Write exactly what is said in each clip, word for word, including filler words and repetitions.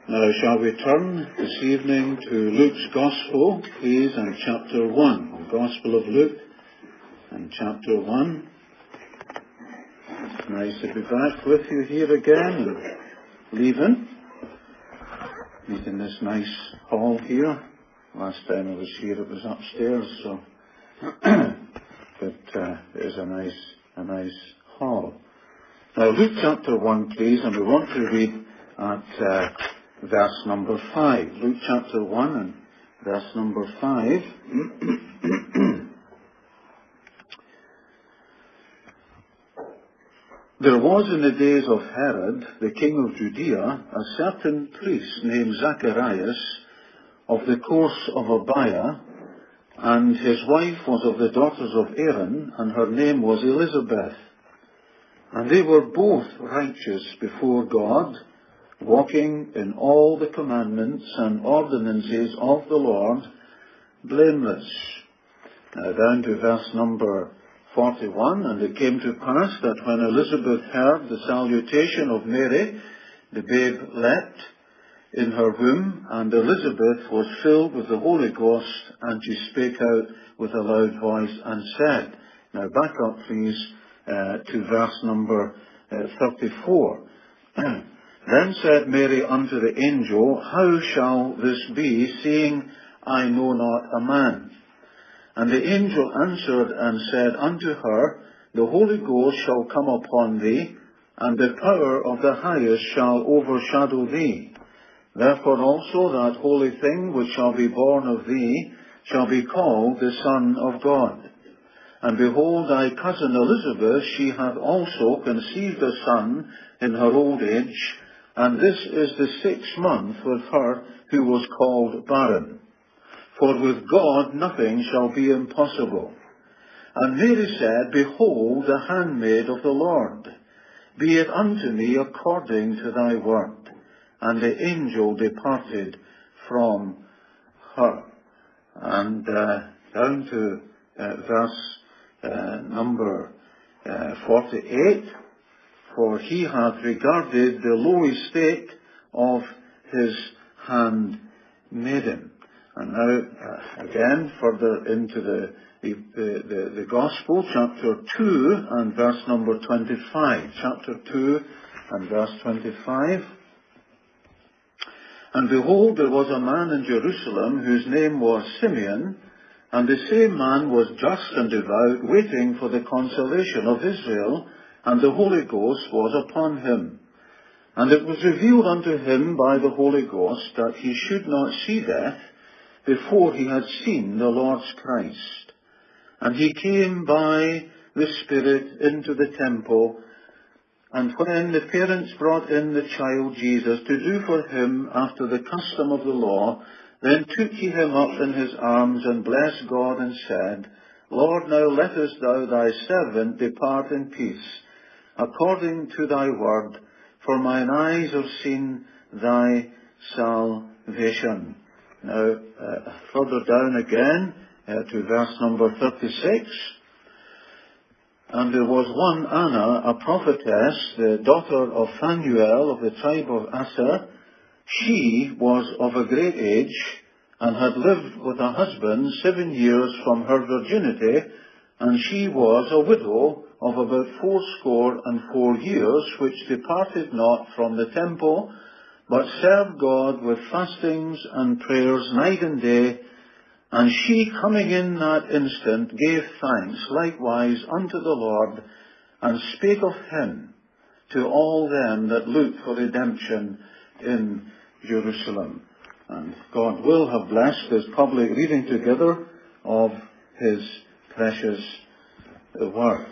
Now shall we turn this evening to Luke's Gospel, please, and chapter one. The Gospel of Luke and chapter one. It's nice to be back with you here again and leaving. Meet in this nice hall here. Last time I was here it was upstairs, so but uh, it is a nice, a nice hall. Now Luke chapter one, please, and we want to read at uh, verse number five. Luke chapter one and verse number five. There was in the days of Herod, the king of Judea, a certain priest named Zacharias of the course of Abiah, and his wife was of the daughters of Aaron, and her name was Elizabeth. And they were both righteous before God, walking in all the commandments and ordinances of the Lord, blameless. Now down to verse number forty-one, and it came to pass that when Elizabeth heard the salutation of Mary, the babe leapt in her womb, and Elizabeth was filled with the Holy Ghost, and she spake out with a loud voice and said, now back up please uh, to verse number uh, thirty-four. Then said Mary unto the angel, how shall this be, seeing I know not a man? And the angel answered and said unto her, the Holy Ghost shall come upon thee, and the power of the highest shall overshadow thee. Therefore also that holy thing which shall be born of thee shall be called the Son of God. And behold, thy cousin Elizabeth, she hath also conceived a son in her old age, and this is the sixth month with her who was called barren. For with God nothing shall be impossible. And Mary said, behold, the handmaid of the Lord, be it unto me according to thy word. And the angel departed from her. And uh, down to uh, verse uh, number uh, forty-eight, for he hath regarded the low estate of his handmaiden. And now, uh, again, further into the, the, the, the Gospel, chapter two and verse number twenty-five. Chapter two and verse twenty-five. And behold, there was a man in Jerusalem whose name was Simeon, and the same man was just and devout, waiting for the consolation of Israel, and the Holy Ghost was upon him. And it was revealed unto him by the Holy Ghost that he should not see death before he had seen the Lord's Christ. And he came by the Spirit into the temple, and when the parents brought in the child Jesus to do for him after the custom of the law, then took he him up in his arms and blessed God and said, Lord, now lettest thou thy servant depart in peace, according to thy word, for mine eyes have seen thy salvation. Now, uh, further down again uh, to verse number thirty-six. And there was one Anna, a prophetess, the daughter of Phanuel of the tribe of Asher. She was of a great age, and had lived with a husband seven years from her virginity, and she was a widow of about fourscore and four years, which departed not from the temple, but served God with fastings and prayers night and day. And she, coming in that instant, gave thanks likewise unto the Lord, and spake of him to all them that looked for redemption in Jerusalem. And God will have blessed this public reading together of his precious word.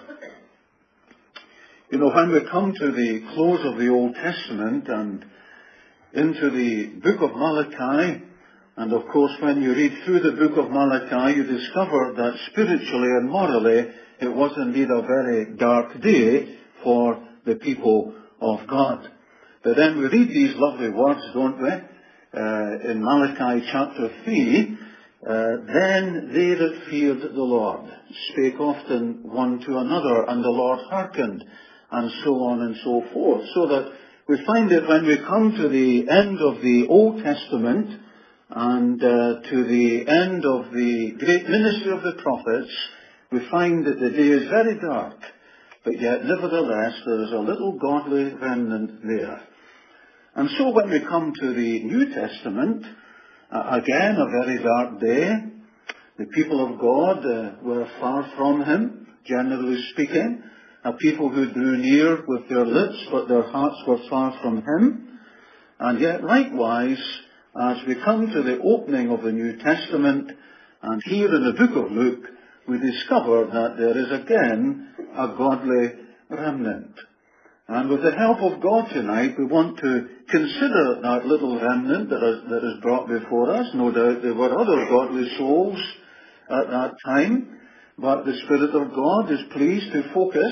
You know, when we come to the close of the Old Testament and into the book of Malachi, and of course when you read through the book of Malachi, you discover that spiritually and morally it was indeed a very dark day for the people of God. But then we read these lovely words, don't we, uh, in Malachi chapter three, uh, then they that feared the Lord spake often one to another, and the Lord hearkened, and so on and so forth. So that we find that when we come to the end of the Old Testament and uh, to the end of the great ministry of the prophets, we find that the day is very dark, but yet nevertheless there is a little godly remnant there. And so when we come to the New Testament, uh, again a very dark day, the people of God uh, were far from him, generally speaking, a people who drew near with their lips, but their hearts were far from him. And yet likewise, as we come to the opening of the New Testament, and here in the book of Luke, we discover that there is again a godly remnant. And with the help of God tonight, we want to consider that little remnant that is, that is brought before us. No doubt there were other godly souls at that time, but the Spirit of God is pleased to focus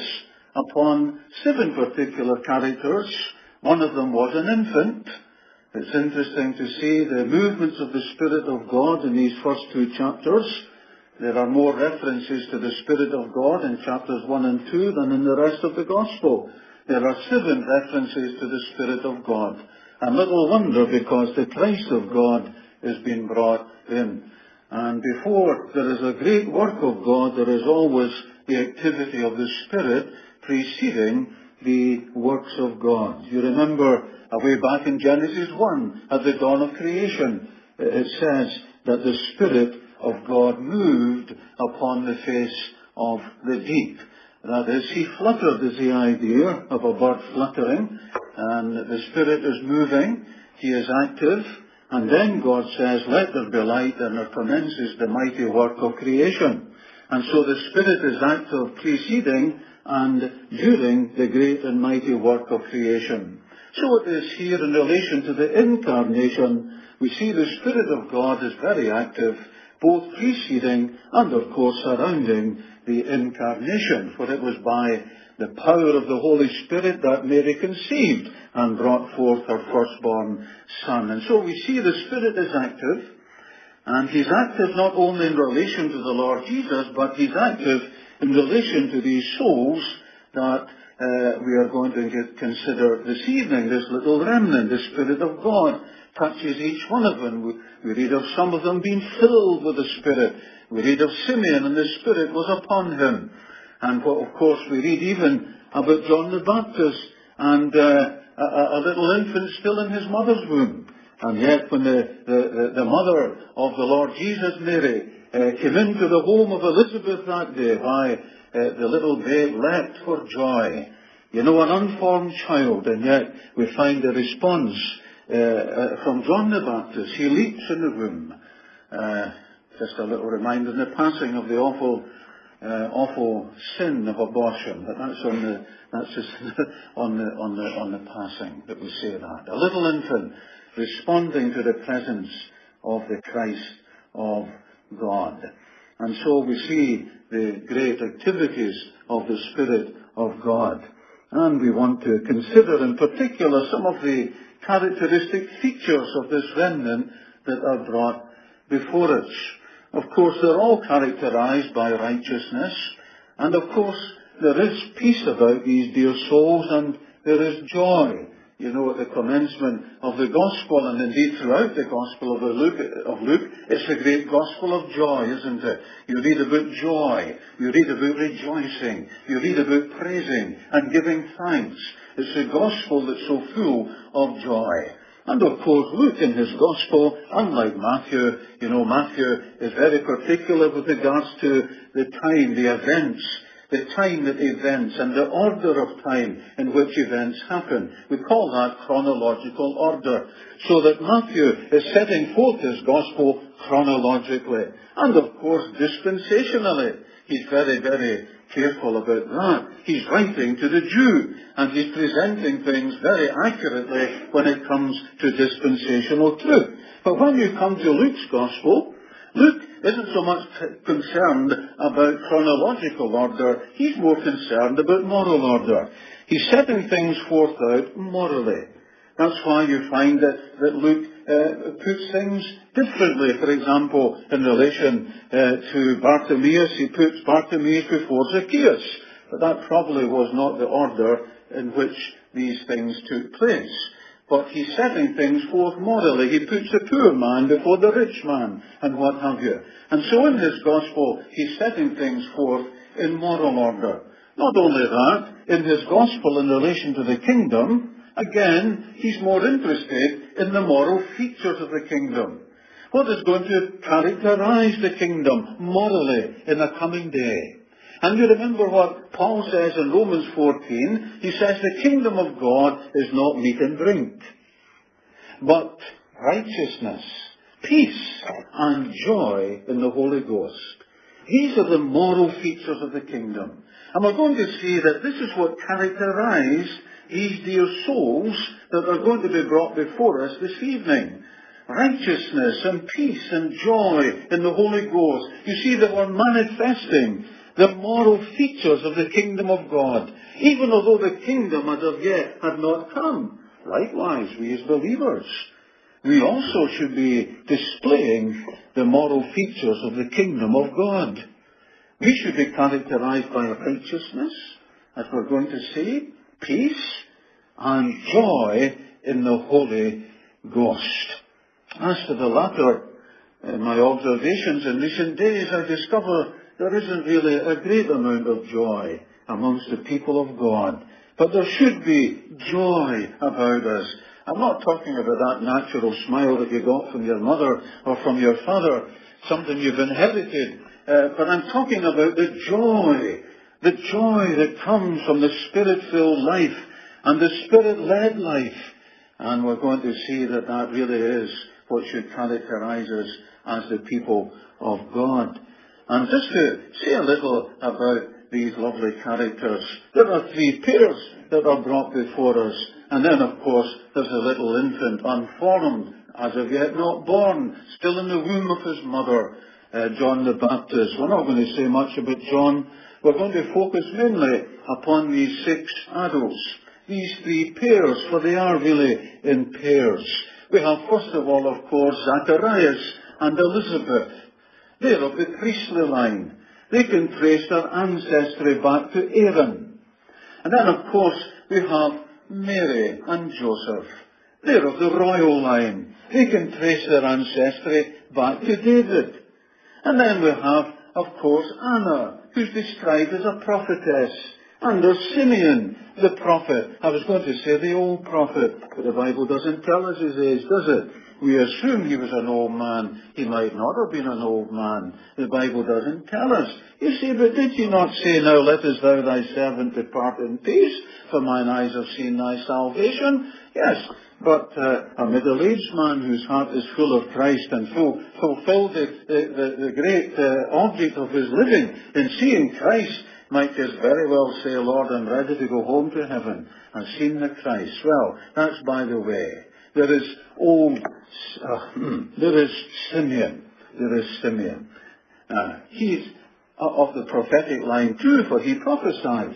upon seven particular characters. One of them was an infant. It's interesting to see the movements of the Spirit of God in these first two chapters. There are more references to the Spirit of God in chapters one and two than in the rest of the Gospel. There are seven references to the Spirit of God. And little wonder, because the Christ of God is being brought in. And before there is a great work of God, there is always the activity of the Spirit preceding the works of God. You remember, away back in Genesis one, at the dawn of creation, it says that the Spirit of God moved upon the face of the deep. That is, he fluttered is the idea of a bird fluttering, and the Spirit is moving, he is active, and then God says, let there be light, and there commences the mighty work of creation. And so the Spirit is active preceding and during the great and mighty work of creation. So it is here in relation to the incarnation, we see the Spirit of God is very active, both preceding and of course surrounding the incarnation, for it was by the power of the Holy Spirit that Mary conceived and brought forth her firstborn son. And so we see the Spirit is active, and he's active not only in relation to the Lord Jesus, but he's active in relation to these souls that uh, we are going to consider this evening, this little remnant. The Spirit of God touches each one of them. We, we read of some of them being filled with the Spirit. We read of Simeon, and the Spirit was upon him. And what, of course, we read even about John the Baptist and uh, a, a little infant still in his mother's womb. And yet when the, the, the mother of the Lord Jesus, Mary, uh, came into the home of Elizabeth that day, why, uh, the little babe leapt for joy. You know, an unformed child, and yet we find a response uh, uh, from John the Baptist. He leaps in the womb. Uh, Just a little reminder in the passing of the awful, uh, awful sin of abortion. But that's on the that's just on the on the on the passing that we say that. A little infant responding to the presence of the Christ of God, and so we see the great activities of the Spirit of God, and we want to consider in particular some of the characteristic features of this remnant that are brought before us. Of course, they're all characterized by righteousness, and of course, there is peace about these dear souls, and there is joy. You know, at the commencement of the Gospel, and indeed throughout the Gospel of Luke, of Luke, it's the great Gospel of joy, isn't it? You read about joy, you read about rejoicing, you read about praising and giving thanks. It's the Gospel that's so full of joy. And of course, Luke in his Gospel, unlike Matthew, you know, Matthew is very particular with regards to the time, the events, the time that events and the order of time in which events happen. We call that chronological order. So that Matthew is setting forth his Gospel chronologically. And of course, dispensationally. He's very, very careful about that. He's writing to the Jew, and he's presenting things very accurately when it comes to dispensational truth. But when you come to Luke's Gospel, Luke isn't so much concerned about chronological order, he's more concerned about moral order. He's setting things forth out morally. That's why you find that, that Luke uh, puts things differently. For example, in relation uh, to Bartimaeus, he puts Bartimaeus before Zacchaeus. But that probably was not the order in which these things took place. But he's setting things forth morally. He puts the poor man before the rich man, and what have you. And so in his gospel, he's setting things forth in moral order. Not only that, in his gospel in relation to the kingdom, again, he's more interested in the moral features of the kingdom. What is going to characterize the kingdom morally in a coming day? And you remember what Paul says in Romans fourteen. He says the kingdom of God is not meat and drink, but righteousness, peace, and joy in the Holy Ghost. These are the moral features of the kingdom. And we're going to see that this is what characterizes these dear souls that are going to be brought before us this evening. Righteousness and peace and joy in the Holy Ghost. You see that we're manifesting the moral features of the kingdom of God, even although the kingdom as of yet had not come. Likewise, we as believers, we also should be displaying the moral features of the kingdom of God. We should be characterized by righteousness, as we're going to see, peace, and joy in the Holy Ghost. As to the latter, in my observations in recent days, I discover there isn't really a great amount of joy amongst the people of God. But there should be joy about us. I'm not talking about that natural smile that you got from your mother or from your father, something you've inherited. Uh, but I'm talking about the joy, the joy that comes from the Spirit-filled life and the Spirit-led life. And we're going to see that that really is what should characterize us as the people of God. And just to say a little about these lovely characters, there are three pairs that are brought before us. And then, of course, there's a little infant, unformed, as of yet not born, still in the womb of his mother, uh, John the Baptist. We're not going to say much about John. We're going to focus mainly upon these six adults, these three pairs, for they are really in pairs. We have, first of all, of course, Zacharias and Elizabeth. They're of the priestly line. They can trace their ancestry back to Aaron. And then, of course, we have Mary and Joseph. They're of the royal line. They can trace their ancestry back to David. And then we have, of course, Anna, who's described as a prophetess. And there's Simeon, the prophet. I was going to say the old prophet, but the Bible doesn't tell us his age, does it? We assume he was an old man. He might not have been an old man. The Bible doesn't tell us. You see, but did he not say, now lettest thou thy servant depart in peace, for mine eyes have seen thy salvation? Yes, but uh, a middle-aged man whose heart is full of Christ and full, fulfilled the, the, the great uh, object of his living in seeing Christ, might just very well say, Lord, I'm ready to go home to heaven. I've seen the Christ. Well, that's by the way. There is old, uh, there is Simeon. There is Simeon. Uh, he's of the prophetic line too, for he prophesies.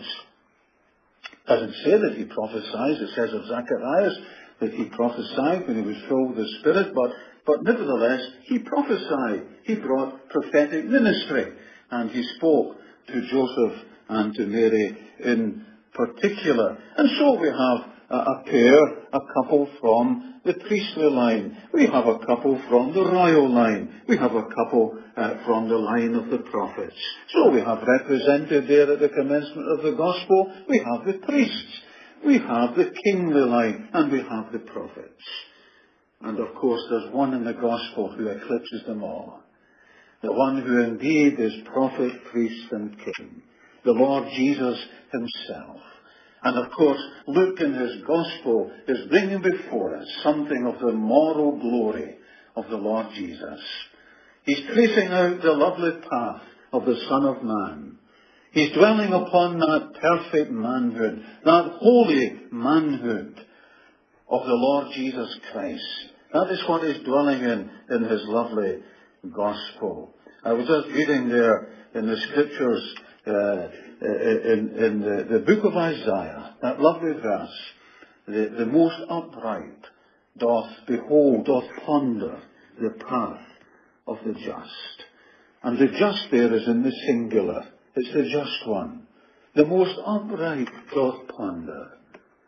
Doesn't say that he prophesies. It says of Zacharias that he prophesied when he was filled with the Spirit, but, but nevertheless, he prophesied. He brought prophetic ministry, and he spoke to Joseph and to Mary in particular. And so we have a, a pair, a couple from the priestly line. We have a couple from the royal line. We have a couple uh, from the line of the prophets. So we have represented there at the commencement of the gospel, we have the priests, we have the kingly line, and we have the prophets. And of course there's one in the gospel who eclipses them all. The one who indeed is prophet, priest, and king. The Lord Jesus himself. And of course, Luke in his gospel is bringing before us something of the moral glory of the Lord Jesus. He's tracing out the lovely path of the Son of Man. He's dwelling upon that perfect manhood, that holy manhood of the Lord Jesus Christ. That is what he's dwelling in, in his lovely gospel. I was just reading there in the scriptures, uh, in, in the, the book of Isaiah, that lovely verse, the, the most upright doth behold, doth ponder the path of the just. And the just there is in the singular. It's the just one. The most upright doth ponder.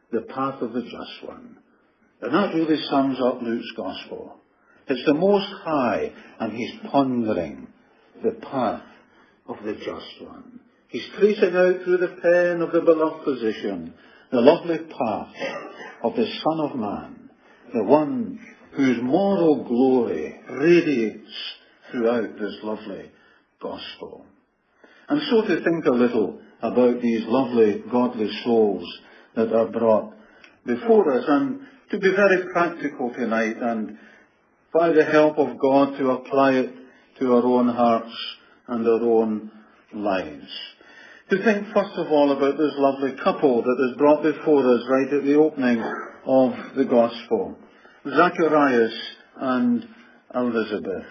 the path of the just one. And that really sums up Luke's Gospel. It's the Most High, and he's pondering the path of the just one. He's tracing out through the pen of the beloved physician the lovely path of the Son of Man, the one whose moral glory radiates throughout this lovely Gospel. And so to think a little about these lovely, godly souls that are brought before us, and to be very practical tonight, and by the help of God to apply it to our own hearts and our own lives. To think first of all about this lovely couple that is brought before us right at the opening of the Gospel, Zacharias and Elizabeth.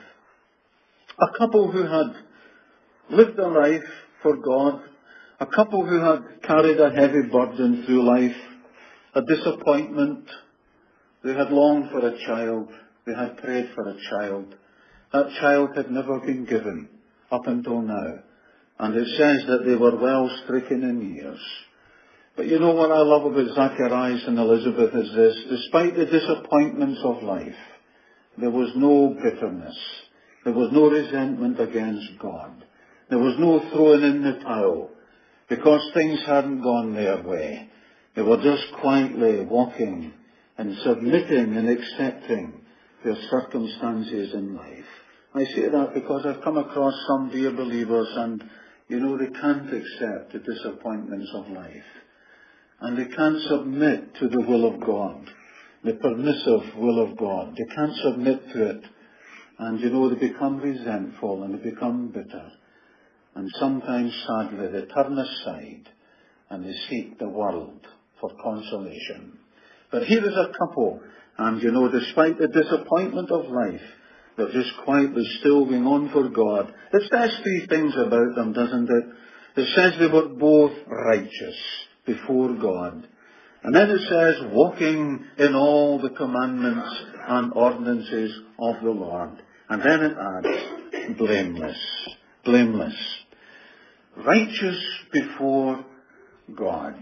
A couple who had lived a life for God, a couple who had carried a heavy burden through life, a disappointment. They had longed for a child. They had prayed for a child. That child had never been given up until now. And it says that they were well stricken in years. But you know what I love about Zacharias and Elizabeth is this. Despite the disappointments of life, there was no bitterness. There was no resentment against God. There was no throwing in the towel because things hadn't gone their way. They were just quietly walking and submitting and accepting their circumstances in life. I say that because I've come across some dear believers, and you know, they can't accept the disappointments of life. And they can't submit to the will of God, the permissive will of God. They can't submit to it. And you know, they become resentful and they become bitter. And sometimes, sadly, they turn aside and they seek the world for consolation. But here is a couple, and you know, despite the disappointment of life, they're just quietly still going on for God. It says three things about them, doesn't it? It says they were both righteous before God. And then it says, walking in all the commandments and ordinances of the Lord. And then it adds, blameless. Blameless. Righteous before God.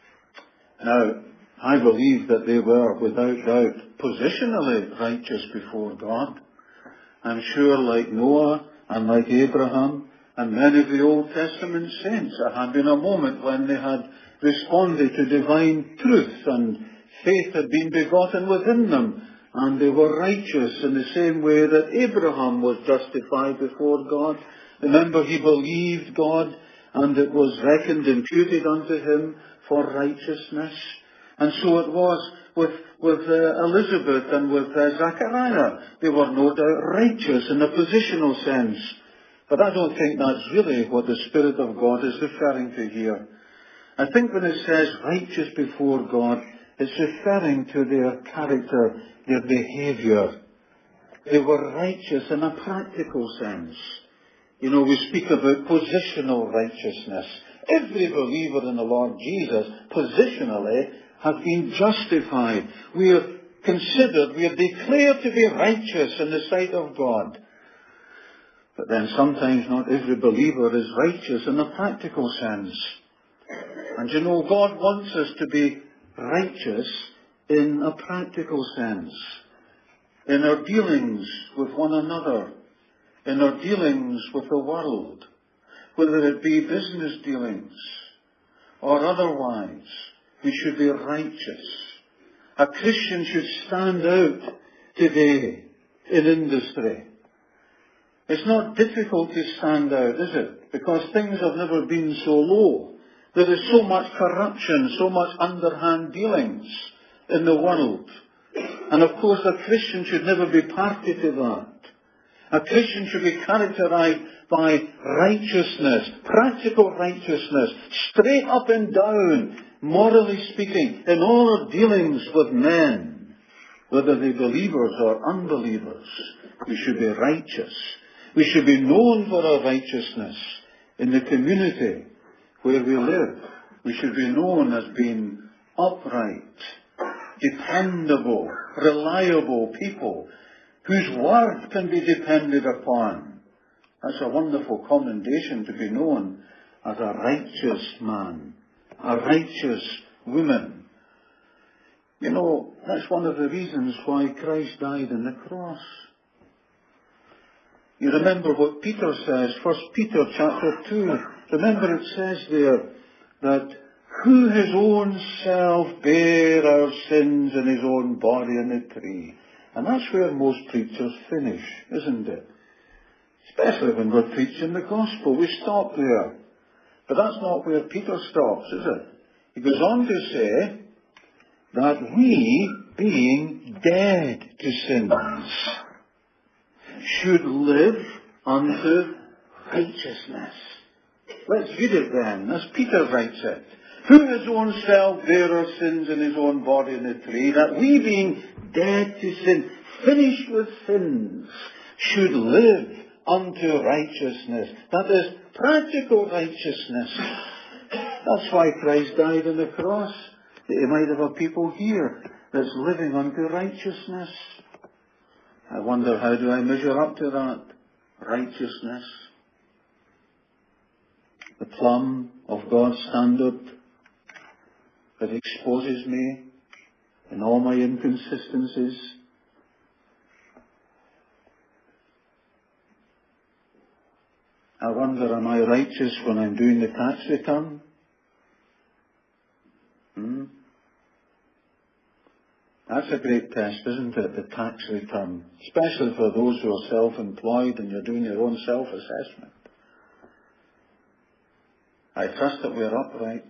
Now, I believe that they were, without doubt, positionally righteous before God. I'm sure, like Noah and like Abraham and many of the Old Testament saints, there had been a moment when they had responded to divine truth and faith had been begotten within them, and they were righteous in the same way that Abraham was justified before God. Remember, he believed God, and it was reckoned, imputed unto him for righteousness. And so it was with, with uh, Elizabeth and with uh, Zachariah. They were no doubt righteous in a positional sense. But I don't think that's really what the Spirit of God is referring to here. I think when it says righteous before God, it's referring to their character, their behaviour. They were righteous in a practical sense. You know, we speak about positional righteousness. Every believer in the Lord Jesus, positionally, has been justified. We are considered, we are declared to be righteous in the sight of God. But then sometimes not every believer is righteous in a practical sense. And you know, God wants us to be righteous in a practical sense. In our dealings with one another. In our dealings with the world. Whether it be business dealings or otherwise. We should be righteous. A Christian should stand out today in industry. It's not difficult to stand out, is it? Because things have never been so low. There is so much corruption, so much underhand dealings in the world. And of course a Christian should never be party to that. A Christian should be characterized by righteousness, practical righteousness, straight up and down, morally speaking, in all our dealings with men, whether they believers or unbelievers. We should be righteous. We should be known for our righteousness in the community where we live. We should be known as being upright, dependable, reliable people whose word can be depended upon. That's a wonderful commendation, to be known as a righteous man, a righteous woman. You know, that's one of the reasons why Christ died on the cross. You remember what Peter says, First Peter chapter two. Remember it says there that who his own self bare our sins in his own body on the tree. And that's where most preachers finish, isn't it? Especially when we're preaching the gospel. We stop there. But that's not where Peter stops, is it? He goes on to say that we, being dead to sins, should live unto righteousness. Let's read it then, as Peter writes it. Who his own self bare our sins in his own body in the tree, that we being dead to sin, finished with sins, should live unto righteousness. That is practical righteousness. That's why Christ died on the cross, that he might have a people here that's living unto righteousness. I wonder, how do I measure up to that righteousness? The plumb of God's standard that exposes me in all my inconsistencies. I wonder, am I righteous when I'm doing the tax return? Hmm? That's a great test, isn't it, the tax return? Especially for those who are self-employed and you're doing your own self-assessment. I trust that we're upright.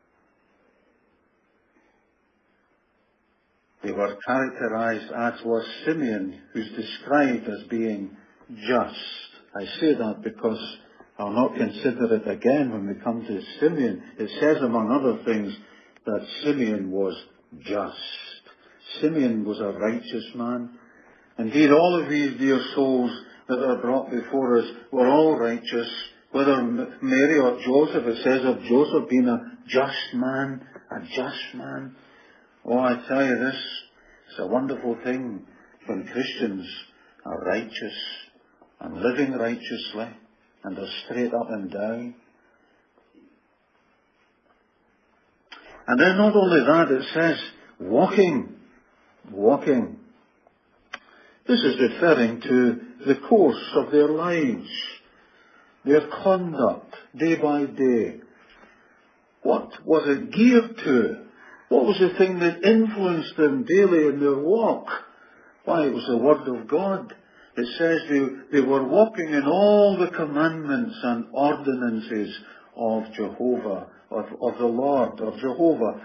They were characterized, as was Simeon, who's described as being just. I say that because I'll not consider it again when we come to Simeon. It says, among other things, that Simeon was just. Simeon was a righteous man. Indeed, all of these dear souls that are brought before us were all righteous. Whether Mary or Joseph, it says of Joseph being a just man, a just man. Oh, I tell you this, it's a wonderful thing when Christians are righteous and living righteously and are straight up and down. And then not only that, it says walking, walking. This is referring to the course of their lives, their conduct, day by day. What was it geared to? What was the thing that influenced them daily in their walk? Why, it was the Word of God. It says they, they were walking in all the commandments and ordinances of Jehovah, of, of the Lord, of Jehovah.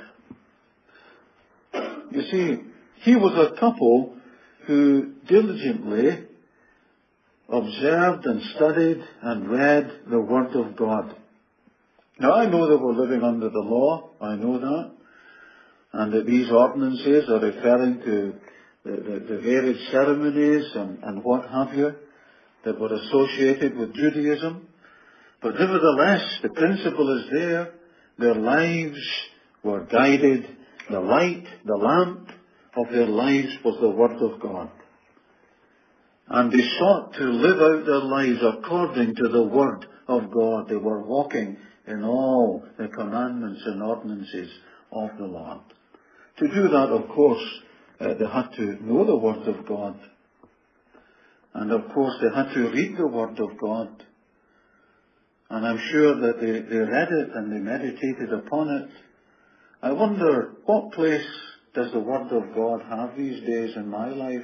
You see, he was a couple who diligently observed and studied and read the Word of God. Now, I know that we're living under the law. I know that. And that these ordinances are referring to the, the, the varied ceremonies and, and what have you that were associated with Judaism. But nevertheless, the principle is there. Their lives were guided. The light, the lamp of their lives was the Word of God. And they sought to live out their lives according to the Word of God. They were walking in all the commandments and ordinances of the Lord. To do that, of course, uh, they had to know the Word of God. And of course, they had to read the Word of God. And I'm sure that they, they read it and they meditated upon it. I wonder, what place does the Word of God have these days in my life?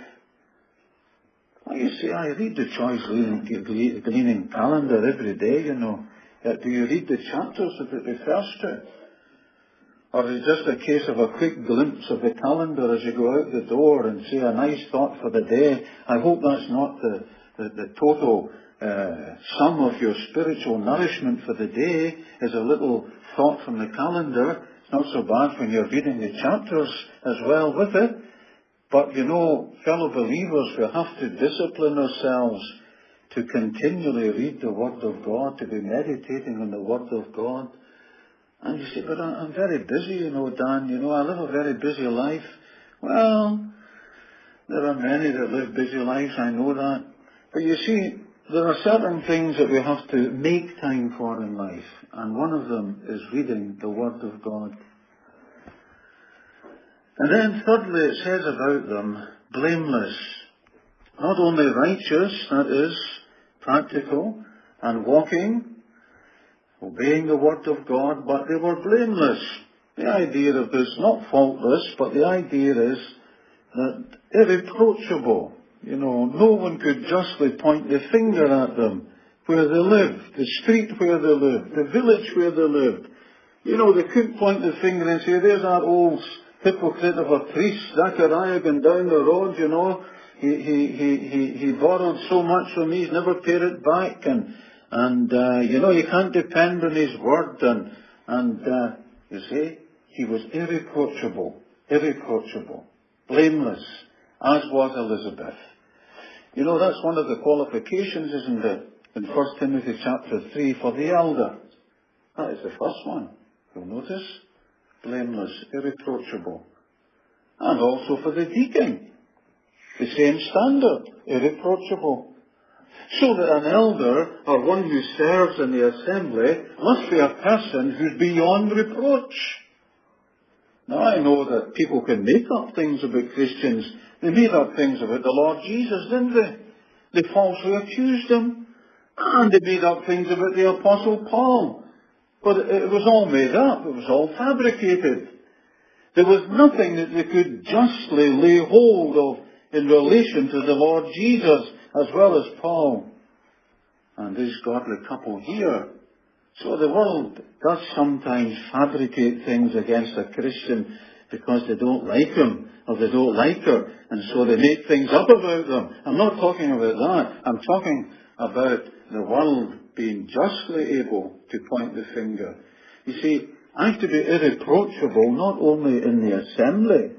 Well, you see, I read the Choice Gleaning, Gleaning Calendar every day, you know. Uh, do you read the chapters that it refers to? Or is it just a case of a quick glimpse of the calendar as you go out the door and say a nice thought for the day? I hope that's not the, the, the total uh, sum of your spiritual nourishment for the day, is a little thought from the calendar. It's not so bad when you're reading the chapters as well with it. But you know, fellow believers, we have to discipline ourselves to continually read the Word of God, to be meditating on the Word of God. And you say, but I'm very busy, you know, Dan, you know, I live a very busy life. Well, there are many that live busy lives, I know that. But you see, there are certain things that we have to make time for in life. And one of them is reading the Word of God. And then thirdly, it says about them, blameless. Not only righteous, that is, practical, and walking, obeying the word of God, but they were blameless. The idea of this, not faultless, but the idea is that irreproachable. You know, no one could justly point the finger at them where they lived, the street where they lived, the village where they lived. You know, they couldn't point the finger and say, there's that old hypocrite of a priest, Zachariah, going down the road, you know. He, he, he, he, he borrowed so much from me, he's never paid it back. And, and uh, you know, you can't depend on his word. And, and uh, you see, he was irreproachable, irreproachable, blameless, as was Elizabeth. You know, that's one of the qualifications, isn't it, in First Timothy chapter three for the elder. That is the first one. You'll notice, blameless, irreproachable. And also for the deacon, the same standard, irreproachable. So that an elder, or one who serves in the assembly, must be a person who's beyond reproach. Now, I know that people can make up things about Christians. They made up things about the Lord Jesus, didn't they? They falsely accused him. And they made up things about the Apostle Paul. But it was all made up. It was all fabricated. There was nothing that they could justly lay hold of in relation to the Lord Jesus, as well as Paul and this godly couple here. So the world does sometimes fabricate things against a Christian because they don't like him or they don't like her, and so they make things up about them. I'm not talking about that. I'm talking about the world being justly able to point the finger. You see, I have to be irreproachable not only in the assembly.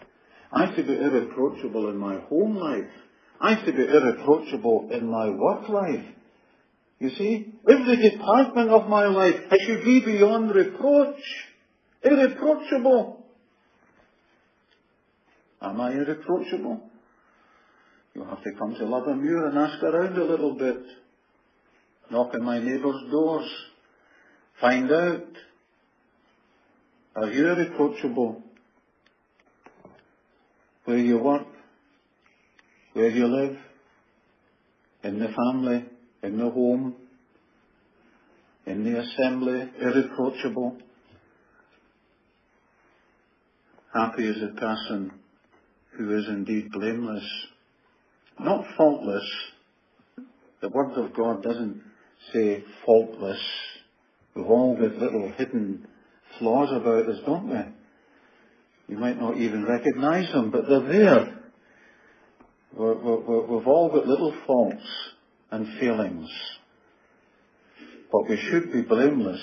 I have to be irreproachable in my home life. I have to be irreproachable in my work life. You see, every department of my life, I should be beyond reproach. Irreproachable. Am I irreproachable? You'll have to come to Lubbermure and ask around a little bit. Knock on my neighbour's doors. Find out. Are you irreproachable? Where you work, where you live, in the family, in the home, in the assembly, irreproachable. Happy is the person who is indeed blameless, not faultless. The Word of God doesn't say faultless. We've all got little hidden flaws about us, don't we? You might not even recognize them, but they're there. We're, we're, we've all got little faults and failings. But we should be blameless.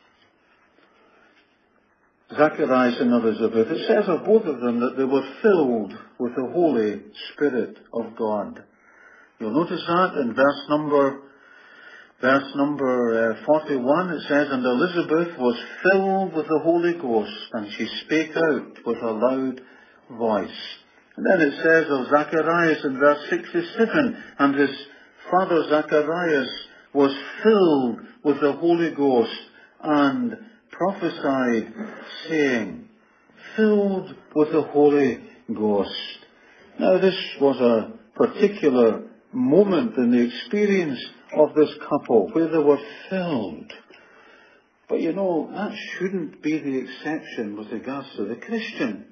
Zacharias and Elizabeth, it says of both of them that they were filled with the Holy Spirit of God. You'll notice that in verse number Verse number uh, forty-one, it says, and Elizabeth was filled with the Holy Ghost, and she spake out with a loud voice. And then it says of Zacharias in verse sixty-seven, and his father Zacharias was filled with the Holy Ghost, and prophesied, saying, filled with the Holy Ghost. Now this was a particular moment in the experience of this couple where they were filled. But you know, that shouldn't be the exception with regards to the Christian.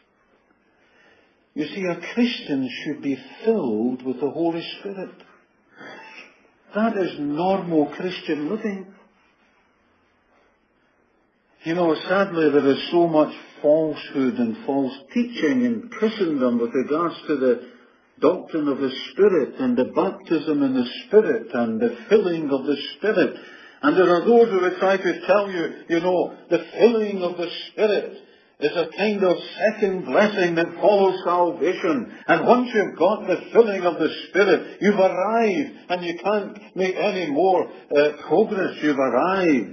You see, a Christian should be filled with the Holy Spirit. That is normal Christian living. You know, sadly there is so much falsehood and false teaching in Christendom with regards to the doctrine of the Spirit and the baptism in the Spirit and the filling of the Spirit. And there are those who will try to tell you, you know, the filling of the Spirit is a kind of second blessing that follows salvation. And once you've got the filling of the Spirit, you've arrived and you can't make any more uh, progress. You've arrived.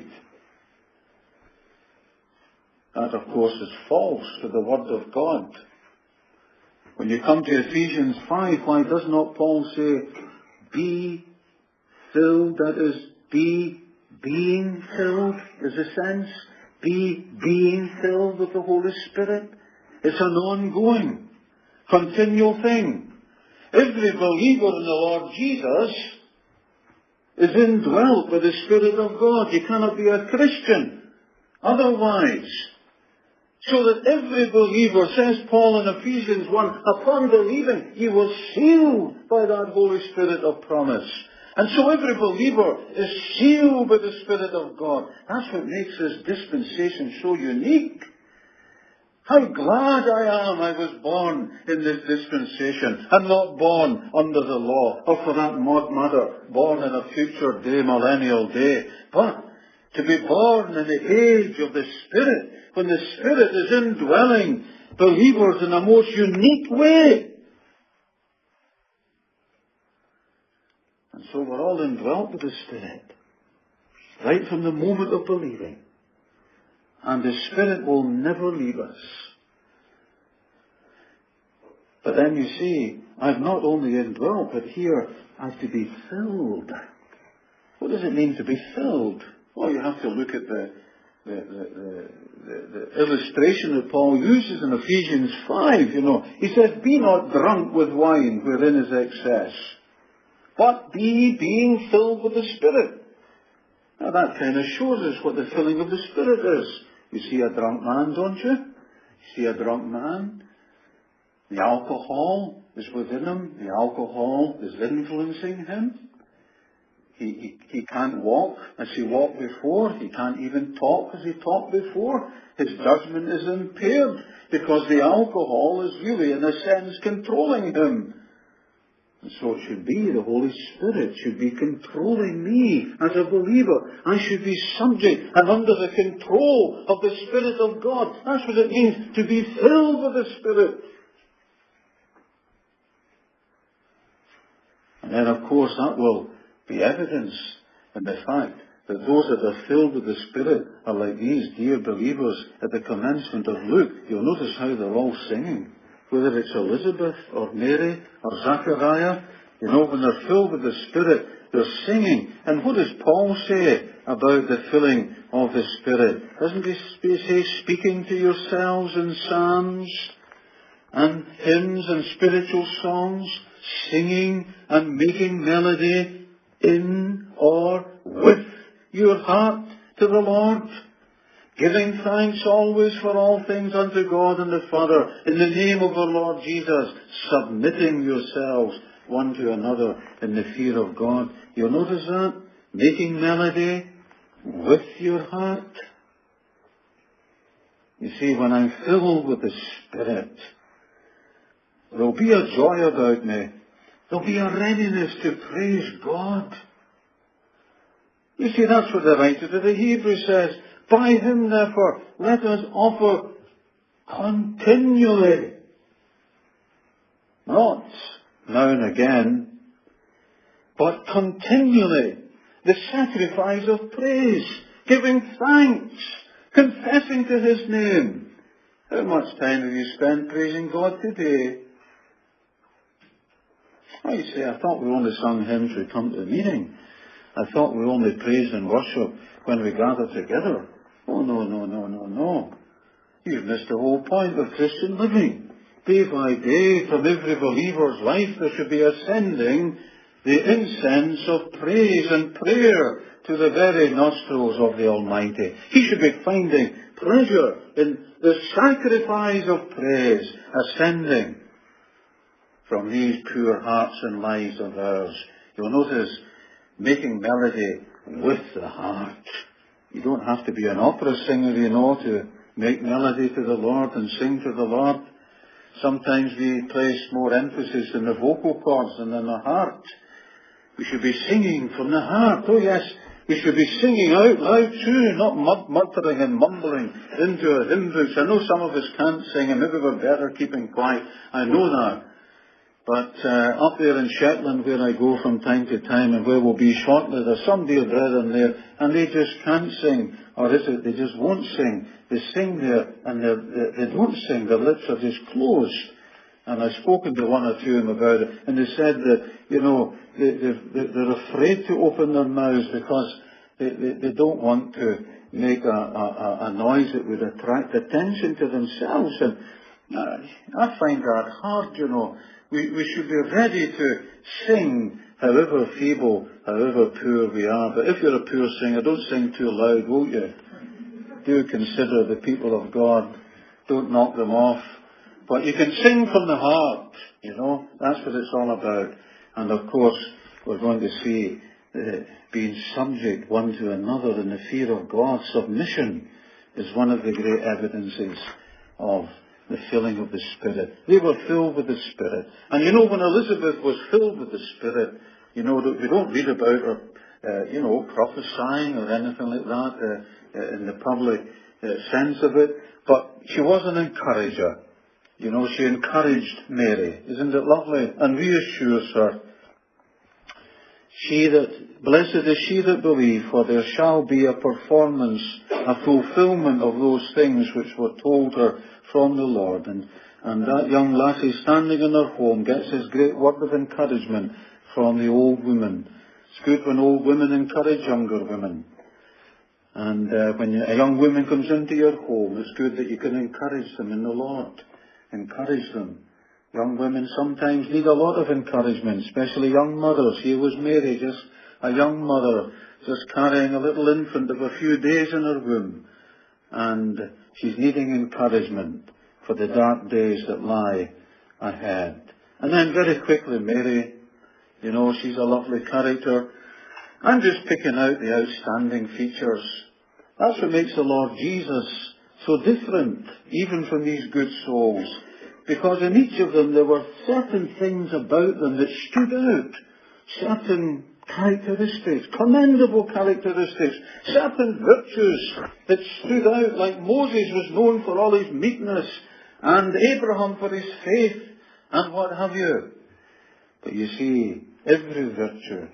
That, of course, is false to the Word of God. When you come to Ephesians five, why does not Paul say, be filled, that is, be being filled, is the sense. Be being filled with the Holy Spirit. It's an ongoing, continual thing. Every believer in the Lord Jesus is indwelt with the Spirit of God. You cannot be a Christian otherwise. So that every believer, says Paul in Ephesians one, upon believing, you were sealed by that Holy Spirit of promise. And so every believer is sealed by the Spirit of God. That's what makes this dispensation so unique. How glad I am I was born in this dispensation and not born under the law, or for that matter, born in a future day, millennial day. But to be born in the age of the Spirit, when the Spirit is indwelling believers in a most unique way. And so we're all indwelt with the Spirit, right from the moment of believing. And the Spirit will never leave us. But then you see, I'm not only indwelt, but here I have to be filled. What does it mean to be filled? Well, you have to look at the, the, the, the, the, the illustration that Paul uses in Ephesians five, you know. He says, be not drunk with wine wherein is excess, but be being filled with the Spirit. Now that kind of shows us what the filling of the Spirit is. You see a drunk man, don't you? You see a drunk man. The alcohol is within him. The alcohol is influencing him. He, he, he can't walk as he walked before. He can't even talk as he talked before. His judgment is impaired because the alcohol is really, in a sense, controlling him. And so it should be. The Holy Spirit should be controlling me as a believer. I should be subject and under the control of the Spirit of God. That's what it means to be filled with the Spirit. And then, of course, that will be evidence in the fact that those that are filled with the Spirit are like these dear believers at the commencement of Luke. You'll notice how they're all singing. Whether it's Elizabeth or Mary or Zachariah, you know, when they're filled with the Spirit, they're singing. And what does Paul say about the filling of the Spirit? Doesn't he say, speaking to yourselves in psalms and hymns and spiritual songs, singing and making melody in or with your heart to the Lord? Giving thanks always for all things unto God and the Father, in the name of our Lord Jesus, submitting yourselves one to another in the fear of God. You'll notice that? Making melody with your heart. You see, when I'm filled with the Spirit, there'll be a joy about me. There'll be a readiness to praise God. You see, that's what the writer to the Hebrews says. By him, therefore, let us offer continually, not now and again, but continually, the sacrifice of praise, giving thanks, confessing to his name. How much time have you spent praising God today? I say, I thought we only sung hymns when we come to the meeting. I thought we only praised and worship when we gather together. Oh, no, no, no, no, no. You've missed the whole point of Christian living. Day by day, from every believer's life, there should be ascending the incense of praise and prayer to the very nostrils of the Almighty. He should be finding pleasure in the sacrifice of praise ascending from these pure hearts and lives of ours. You'll notice, making melody with the heart. You don't have to be an opera singer, you know, to make melody to the Lord and sing to the Lord. Sometimes we place more emphasis in the vocal cords than in the heart. We should be singing from the heart. Oh yes, we should be singing out loud too, not muttering and mumbling into a hymn book. I know some of us can't sing, and maybe we're better keeping quiet. I know that. But uh, up there in Shetland, where I go from time to time, and where we'll be shortly, there's some dear brethren there, and they just can't sing, or is it they just won't sing? They sing there, and they, they don't sing. Their lips are just closed. And I've spoken to one or two of them about it, and they said that, you know, they, they, they're afraid to open their mouths because they, they, they don't want to make a, a, a noise that would attract attention to themselves. And I find that hard, you know. We, we should be ready to sing, however feeble, however poor we are. But if you're a poor singer, don't sing too loud, won't you? Do consider the people of God. Don't knock them off. But you can sing from the heart, you know. That's what it's all about. And of course, we're going to see uh, being subject one to another in the fear of God. Submission is one of the great evidences of the filling of the Spirit. They were filled with the Spirit. And you know, when Elizabeth was filled with the Spirit, you know, we don't read about her, uh, you know, prophesying or anything like that uh, uh, in the public uh, sense of it. But she was an encourager. You know, she encouraged Mary. Isn't it lovely? And reassures her. She that, blessed is she that believe, for there shall be a performance, a fulfillment of those things which were told her from the Lord. And, and that young lassie standing in her home gets this great word of encouragement from the old women. It's good when old women encourage younger women. And uh, when a young woman comes into your home, it's good that you can encourage them in the Lord. Encourage them. Young women sometimes need a lot of encouragement, especially young mothers. Here was Mary, just a young mother, just carrying a little infant of a few days in her womb. And she's needing encouragement for the dark days that lie ahead. And then very quickly, Mary, you know, she's a lovely character. I'm just picking out the outstanding features. That's what makes the Lord Jesus so different, even from these good souls. Because in each of them there were certain things about them that stood out. Certain characteristics, commendable characteristics, certain virtues that stood out, like Moses was known for all his meekness, and Abraham for his faith, and what have you. But you see, every virtue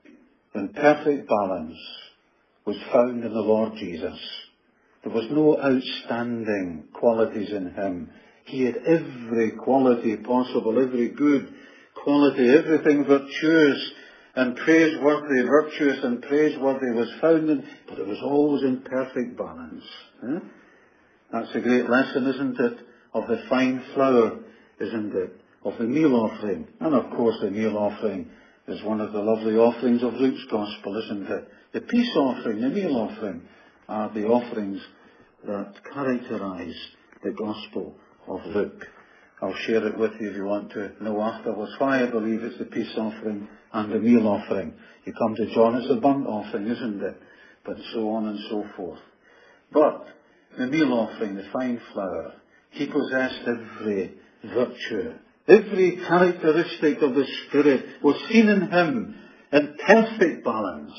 in perfect balance was found in the Lord Jesus. There was no outstanding qualities in him. He had every quality possible, every good quality, everything virtuous and praiseworthy, virtuous and praiseworthy was found in, but it was always in perfect balance. Eh? That's a great lesson, isn't it, of the fine flour, isn't it, of the meal offering. And of course the meal offering is one of the lovely offerings of Luke's Gospel, isn't it? The peace offering, the meal offering, are the offerings that characterize the Gospel of Luke. I'll share it with you if you want to know afterwards why I believe it's the peace offering and the meal offering. You come to John, it's a burnt offering, isn't it? But so on and so forth. But the meal offering, the fine flour, he possessed every virtue. Every characteristic of the Spirit was seen in him in perfect balance.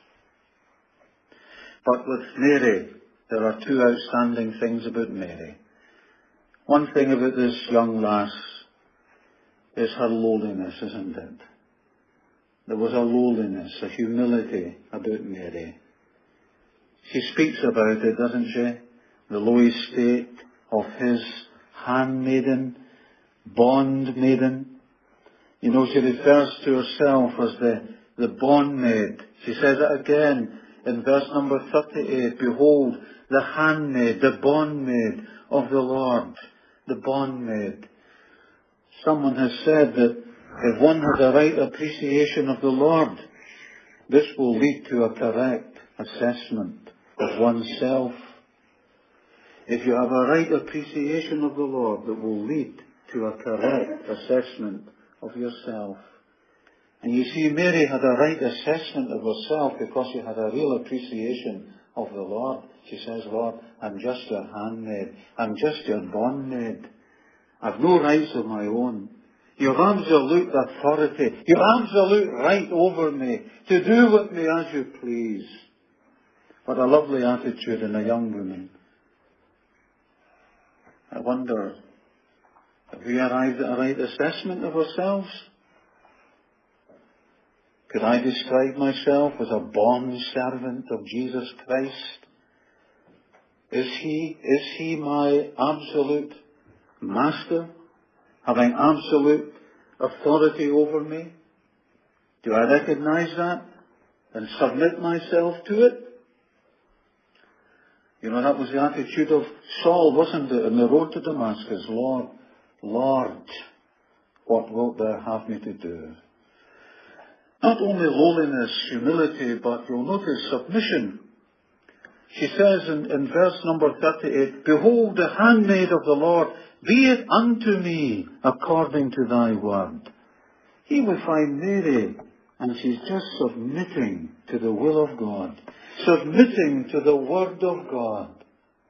But with Mary, there are two outstanding things about Mary. One thing about this young lass is her lowliness, isn't it? There was a lowliness, a humility about Mary. She speaks about it, doesn't she? The low estate of his handmaiden, bondmaiden. You know, she refers to herself as the, the bondmaid. She says it again in verse number thirty-eight. Behold, the handmaid, the bondmaid of the Lord. The bondmaid. Someone has said that if one has a right appreciation of the Lord, this will lead to a correct assessment of oneself. If you have a right appreciation of the Lord, that will lead to a correct assessment of yourself. And you see, Mary had a right assessment of herself because she had a real appreciation of the Lord. She says, Lord, I'm just your handmaid. I'm just your bondmaid. I've no rights of my own. You have absolute authority. You have absolute right over me to do with me as you please. What a lovely attitude in a young woman. I wonder, have we arrived at a right assessment of ourselves? Could I describe myself as a bond servant of Jesus Christ? Is he, is he my absolute master, having absolute authority over me? Do I recognize that and submit myself to it? You know, that was the attitude of Saul, wasn't it, on the road to Damascus? Lord, Lord, what wilt thou have me to do? Not only lowliness, humility, but you'll notice submission. She says in, in verse number thirty-eight, Behold, the handmaid of the Lord, be it unto me according to thy word. Here we find Mary, and she's just submitting to the will of God, submitting to the word of God.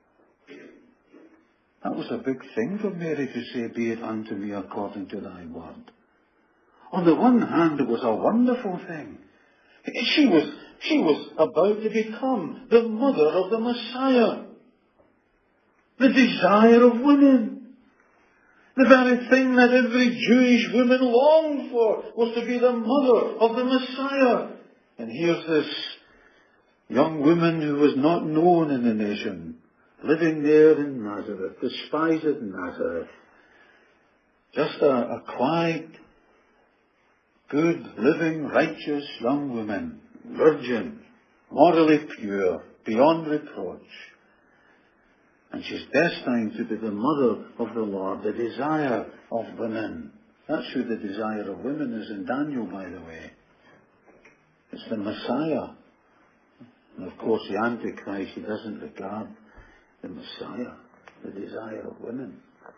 That was a big thing for Mary to say, Be it unto me according to thy word. On the one hand, it was a wonderful thing. She was, she was about to become the mother of the Messiah. The desire of women. The very thing that every Jewish woman longed for was to be the mother of the Messiah. And here's this young woman who was not known in the nation, living there in Nazareth, despised Nazareth. Just a, a quiet, good, living, righteous young woman, virgin, morally pure, beyond reproach. And she's destined to be the mother of the Lord, the desire of women. That's who the desire of women is in Daniel, by the way. It's the Messiah. And of course the Antichrist, he doesn't regard the Messiah, the desire of women.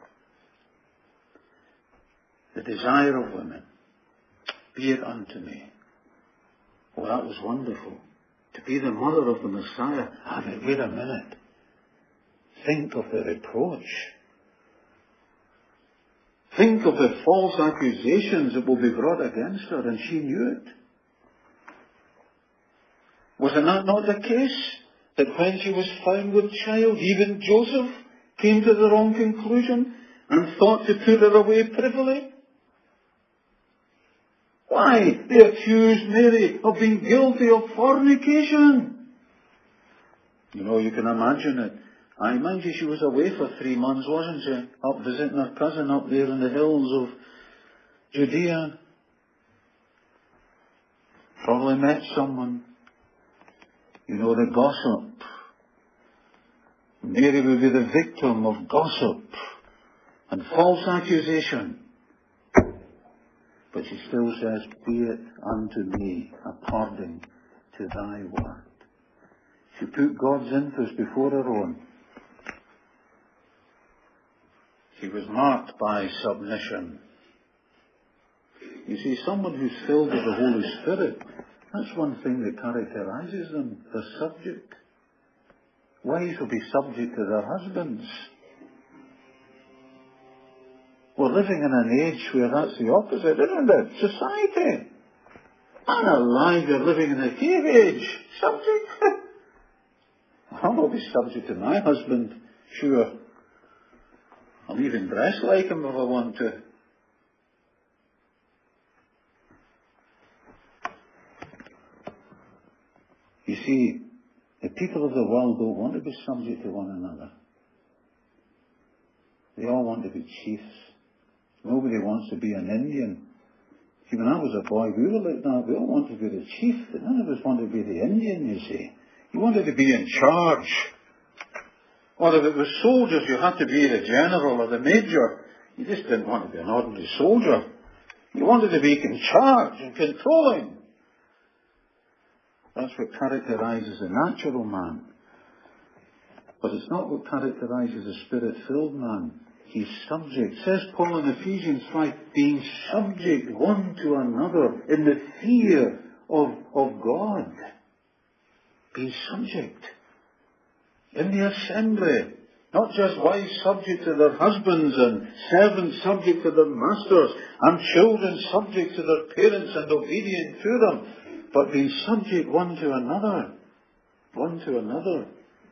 The desire of women. Be it unto me. Oh, that was wonderful. To be the mother of the Messiah. Ah, but wait a minute. Think of the reproach. Think of the false accusations that will be brought against her, and she knew it. Was it not, not the case that when she was found with child, even Joseph came to the wrong conclusion and thought to put her away privily? Why? They accused Mary of being guilty of fornication. You know, you can imagine it. I mind you, she was away for three months, wasn't she? Up visiting her cousin up there in the hills of Judea. Probably met someone. You know, the gossip. Mary would be the victim of gossip and false accusation. But she still says, Be it unto me according to thy word. She put God's interest before her own. She was marked by submission. You see, someone who's filled with the Holy Spirit, that's one thing that characterizes them, the subject. Wives will be subject to their husbands. We're living in an age where that's the opposite, isn't it? Society. I'm alive, you're living in a cave age. Subject. I'll be subject to my husband, sure. I'll even dress like him if I want to. You see, the people of the world don't want to be subject to one another. They all want to be chiefs. Nobody wants to be an Indian. See, when I was a boy, we were like that. We all wanted to be the chief, but none of us wanted to be the Indian, you see. You wanted to be in charge. Or if it was soldiers, you had to be the general or the major. You just didn't want to be an ordinary soldier. You wanted to be in charge and controlling. That's what characterizes a natural man. But it's not what characterizes a spirit-filled man. He's subject. Says Paul in Ephesians five, being subject one to another in the fear of, of God. Being subject. In the assembly. Not just wives subject to their husbands and servants subject to their masters and children subject to their parents and obedient to them. But being subject one to another. One to another.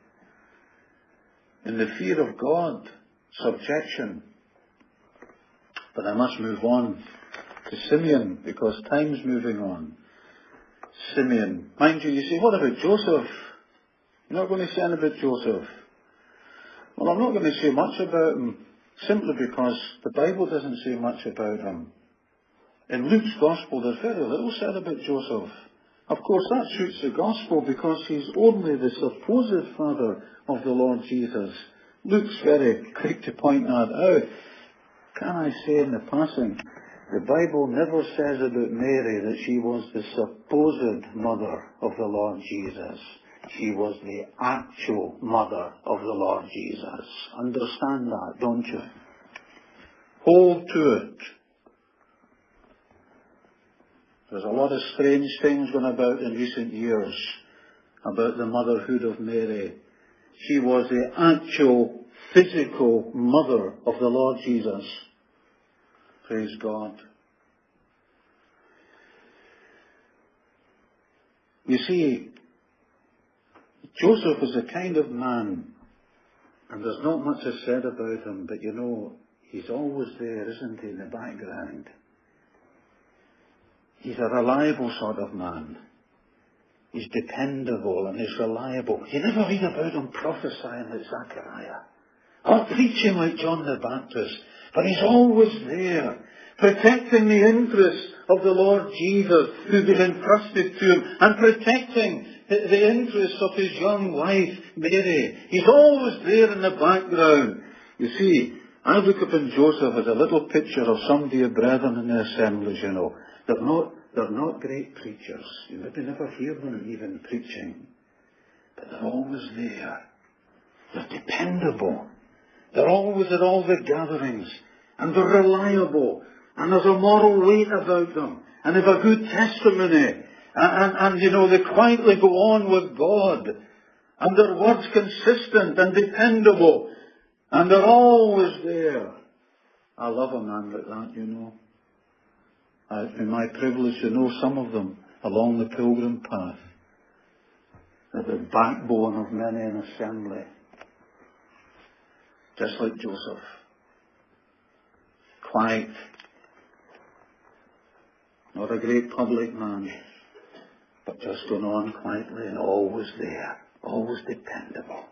In the fear of God. Subjection. But I must move on to Simeon because time's moving on. Simeon. Mind you, you say, what about Joseph? You're not going to say anything about Joseph. Well, I'm not going to say much about him simply because the Bible doesn't say much about him. In Luke's Gospel, there's very little said about Joseph. Of course, that suits the gospel because he's only the supposed father of the Lord Jesus. Luke's very quick to point that out. Can I say in the passing, the Bible never says about Mary that she was the supposed mother of the Lord Jesus. She was the actual mother of the Lord Jesus. Understand that, don't you? Hold to it. There's a lot of strange things going about in recent years about the motherhood of Mary. She was the actual physical mother of the Lord Jesus. Praise God. You see, Joseph is a kind of man, and there's not much is said about him, but you know, he's always there, isn't he, in the background. He's a reliable sort of man. He's dependable and he's reliable. You never read about him prophesying like Zechariah, or preaching like John the Baptist, but he's always there, protecting the interests of the Lord Jesus, who've been entrusted to him, and protecting the interests of his young wife, Mary. He's always there in the background. You see, I look upon Joseph as a little picture of some dear brethren in the assemblies, you know. They're not, they're not great preachers. You maybe never hear them even preaching. But they're always there. They're dependable. They're always at all the gatherings. And they're reliable. And there's a moral weight about them. And they've a good testimony. And, and, and, you know, they quietly go on with God. And their word's consistent and dependable. And they're always there. I love a man like that, you know. It's been my privilege to know some of them along the pilgrim path. They're the backbone of many an assembly. Just like Joseph. Quiet. Not a great public man, but just going on quietly and always there. Always dependable.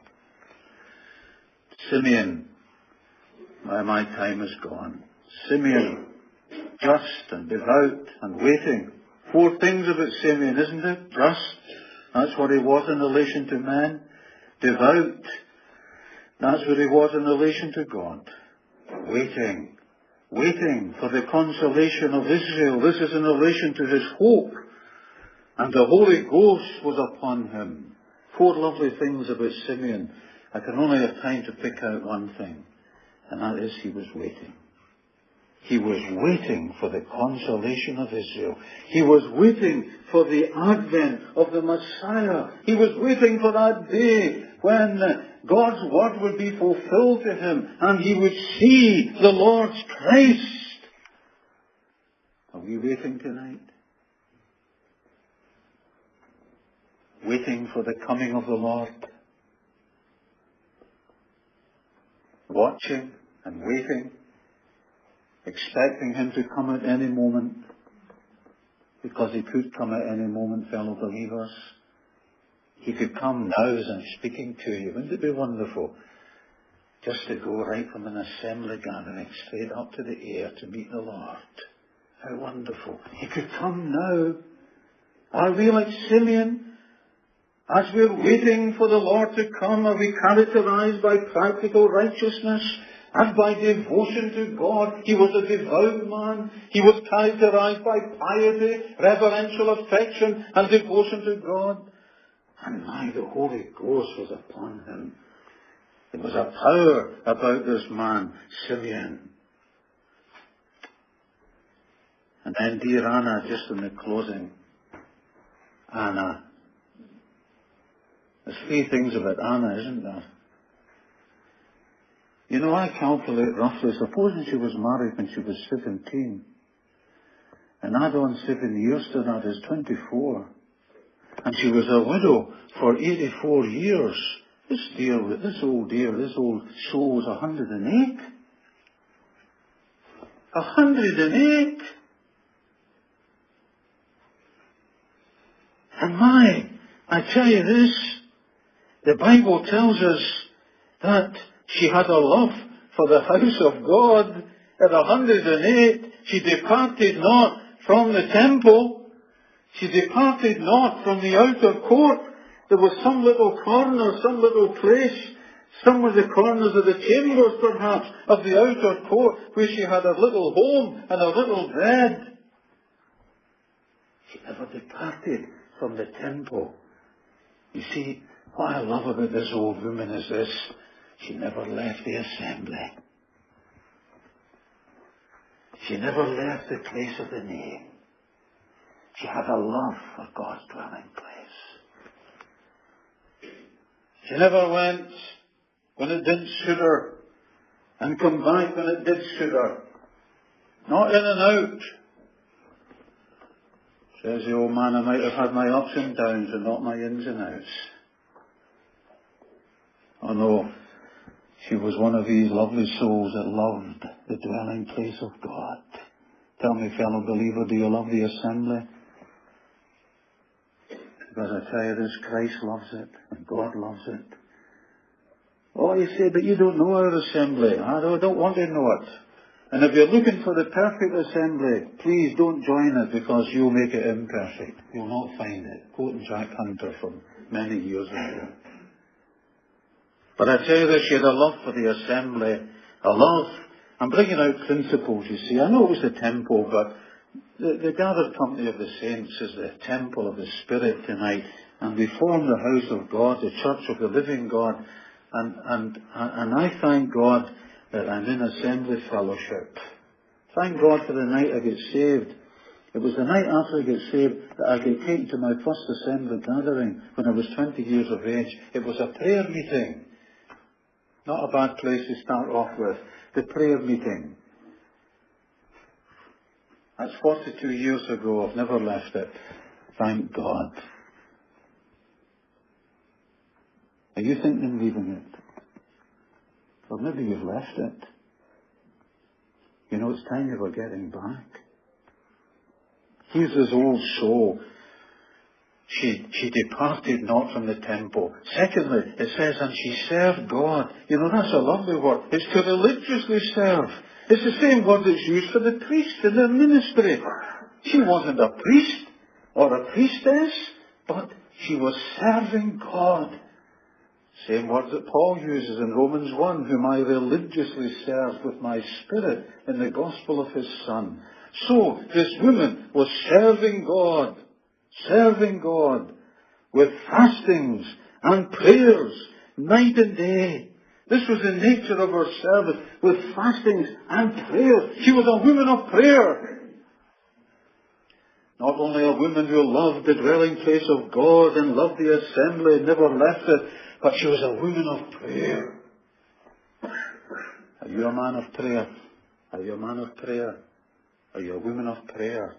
Simeon. Well, my time is gone. Simeon. Just and devout and waiting. Four things about Simeon, isn't it? Just. That's what he was in relation to men. Devout. That's what he was in relation to God. Waiting. Waiting for the consolation of Israel. This is in relation to his hope. And the Holy Ghost was upon him. Four lovely things about Simeon. I can only have time to pick out one thing. And that is he was waiting. He was waiting for the consolation of Israel. He was waiting for the advent of the Messiah. He was waiting for that day when God's word would be fulfilled to him and he would see the Lord's Christ. Are we waiting tonight? Waiting for the coming of the Lord? Watching and waiting? Expecting him to come at any moment, because he could come at any moment, fellow believers. He could come now as I'm speaking to you. Wouldn't it be wonderful just to go right from an assembly gathering straight up to the air to meet the Lord? How wonderful. He could come now. Are we like Simeon? As we're waiting for the Lord to come, are we characterized by practical righteousness? And by devotion to God? He was a devout man. He was characterized by piety, reverential affection, and devotion to God. And my, the Holy Ghost was upon him. There was a power about this man, Simeon. And then dear Anna, just in the closing. Anna. There's three things about Anna, isn't there? You know, I calculate roughly, supposing she was married when she was seventeen, and add on seven years to that is twenty-four, and she was a widow for eighty-four years. This dear, this old dear, this old soul was one hundred eight. one hundred eight! And my, I tell you this, the Bible tells us that she had a love for the house of God. At one hundred eight, she departed not from the temple. She departed not from the outer court. There was some little corner, some little place, some of the corners of the chambers perhaps, of the outer court, where she had a little home and a little bed. She never departed from the temple. You see, what I love about this old woman is this: she never left the assembly. She never left the place of the name. She had a love for God's dwelling place. She never went when it didn't suit her and come back when it did suit her. Not in and out. Says the old man, I might have had my ups and downs and not my ins and outs. Oh no, she was one of these lovely souls that loved the dwelling place of God. Tell me, fellow believer, do you love the assembly? Because I tell you this, Christ loves it, and God loves it. Oh, you say, but you don't know our assembly. I don't want to know it. And if you're looking for the perfect assembly, please don't join it, because you'll make it imperfect. You'll not find it. Quoting Jack Hunter from many years ago. But I tell you this, she had a love for the assembly. A love. I'm bringing out principles, you see. I know it was the temple, but the, the gathered company of the saints is the temple of the Spirit tonight. And we form the house of God, the church of the living God. And, and, and I thank God that I'm in assembly fellowship. Thank God for the night I get saved. It was the night after I get saved that I get taken to my first assembly gathering when I was twenty years of age. It was a prayer meeting. Not a bad place to start off with. The prayer meeting. That's forty-two years ago. I've never left it. Thank God. Are you thinking of leaving it? Or maybe you've left it. You know, it's time you were getting back. Here's this old soul. She, she departed not from the temple. Secondly, it says, and she served God. You know, that's a lovely word. It's to religiously serve. It's the same word that's used for the priest in their ministry. She wasn't a priest or a priestess, but she was serving God. Same words that Paul uses in Romans one, whom I religiously serve with my spirit in the gospel of his Son. So, this woman was serving God, serving God with fastings and prayers night and day. This was the nature of her service, with fastings and prayers. She was a woman of prayer. Not only a woman who loved the dwelling place of God and loved the assembly and never left it, but she was a woman of prayer. Are you a man of prayer? Are you a man of prayer? Are you a woman of prayer?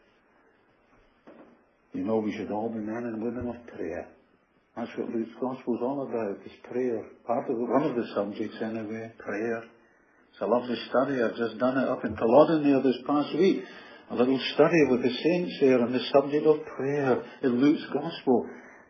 You know, we should all be men and women of prayer. That's what Luke's Gospel is all about, is prayer. Part of it, one of the subjects anyway, prayer. It's a lovely study. I've just done it up in Culloden there this past week. A little study with the saints there on the subject of prayer in Luke's Gospel.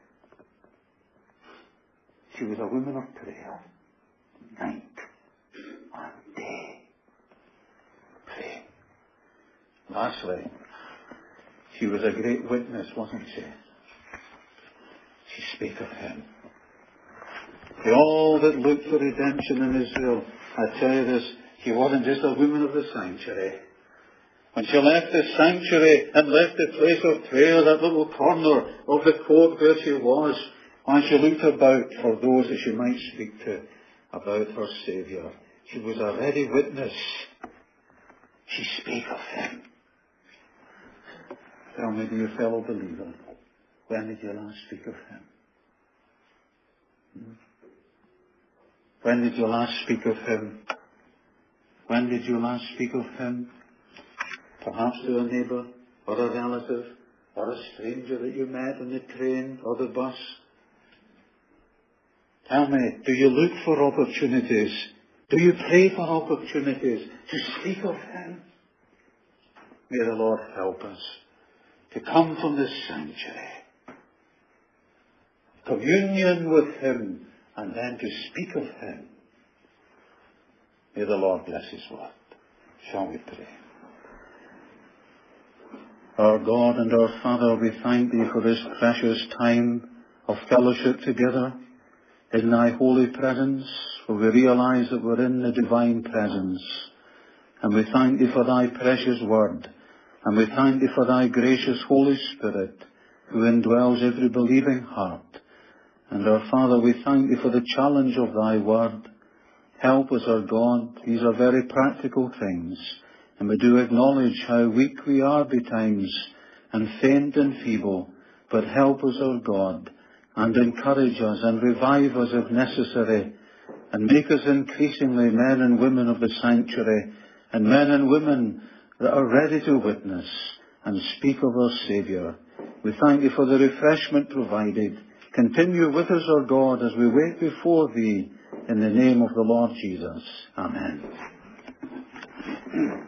She was a woman of prayer. Night and day. Pray. Lastly, she was a great witness, wasn't she? She spake of him. To all that looked for redemption in Israel, I tell you this, she wasn't just a woman of the sanctuary. When she left the sanctuary and left the place of prayer, that little corner of the court where she was, and she looked about for those that she might speak to about her Saviour, she was a ready witness. She spake of him. Tell me, dear fellow believer, when did you last speak of him? Hmm? When did you last speak of him? When did you last speak of him? Perhaps to a neighbour, or a relative, or a stranger that you met on the train or the bus. Tell me, do you look for opportunities? Do you pray for opportunities to speak of him? May the Lord help us to come from this sanctuary, communion with him, and then to speak of him. May the Lord bless his word. Shall we pray? Our God and our Father, we thank Thee for this precious time of fellowship together in Thy holy presence, for we realize that we're in the divine presence. And we thank Thee for Thy precious word, and we thank Thee for Thy gracious Holy Spirit, who indwells every believing heart. And our Father, we thank Thee for the challenge of Thy word. Help us, our God. These are very practical things, and we do acknowledge how weak we are betimes, and faint and feeble. But help us, our God, and encourage us and revive us if necessary, and make us increasingly men and women of the sanctuary, and men and women that are ready to witness and speak of our Saviour. We thank Thee for the refreshment provided. Continue with us, our God, as we wait before Thee, in the name of the Lord Jesus. Amen.